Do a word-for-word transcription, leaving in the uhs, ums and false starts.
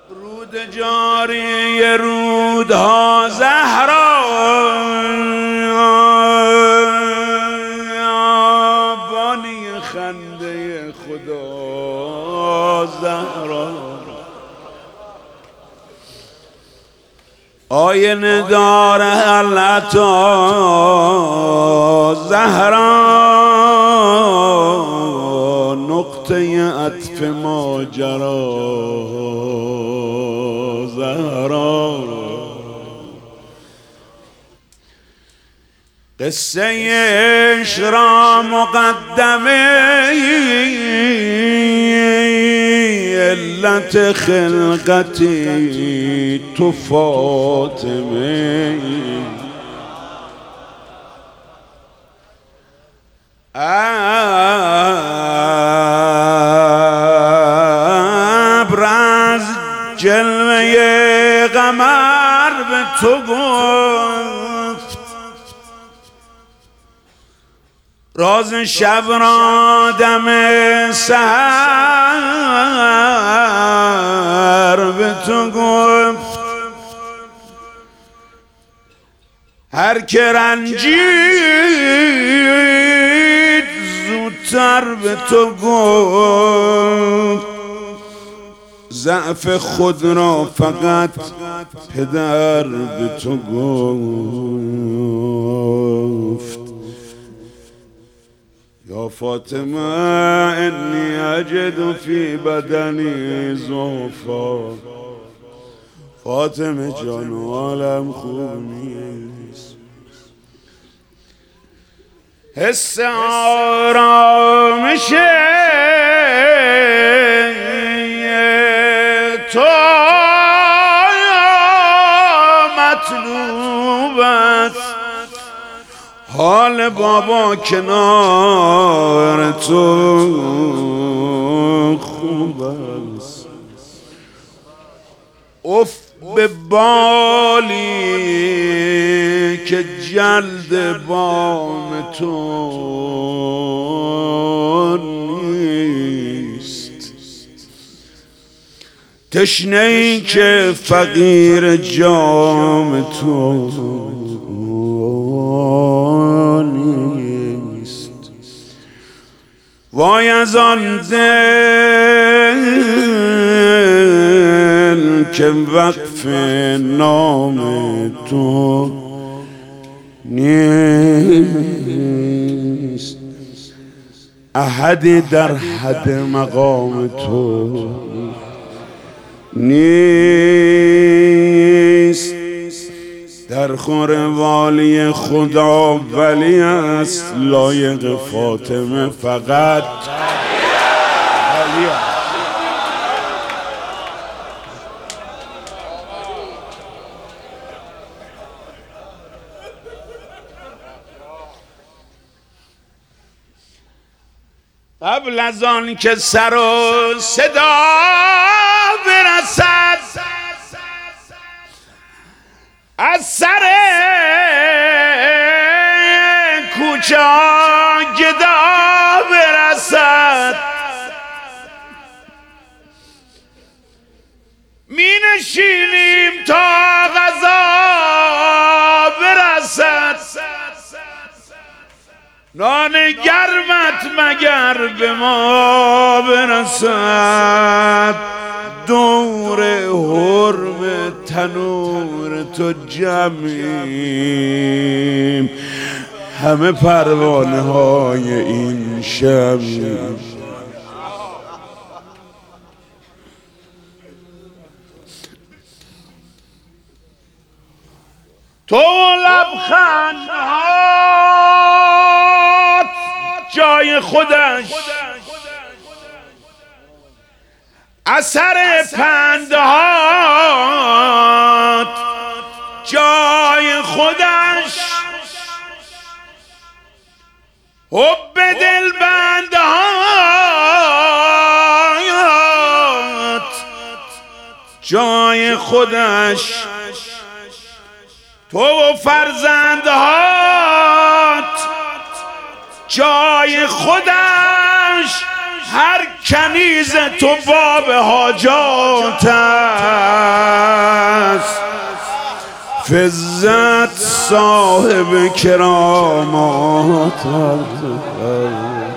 رود جاری رودها زهرا بانی خنده خدا زهرا آینه دار علتا زهرا نقطه عطف ماجرا زهرا قصه عشق را مقدمه علت خلقتی تو فاطمه ابر از جلوه قمر به تو گفت راز شب را دم سحر به تو گفت هر که رنجید زودتر به تو گفت ضعف خود را فقط پدر به تو گفت یا فاطمه انی اجد فی بدنی ضعفا فاطمه جان حالم خوب نیست حس آرامش تو مطلوب است حال بابا کنار تو خوب است اف به بالی که جلد بام تو نیست تشنه ای که فقیر جام تو نیست وای از آن دل که وقف نام تو نیست احدی در حد مقام تو نیست در خور والی خدا ولی است لایق فاطمه فقط ولی است قبل از آن که سر و صدا برسد از سر کوچه گدا برسد می نشینیم تا غذا برسد نان گرمت مگر به ما برسد دور حرم تنور تو جمعیم همه پروانه های این شمیم تو لبخندهات جای خودش اثر پندهات جای خودش حب دلبندهات جای خودش تو و فرزندهات جای خودش هر کنیز تو باب حاجات فزت صاحب کرامات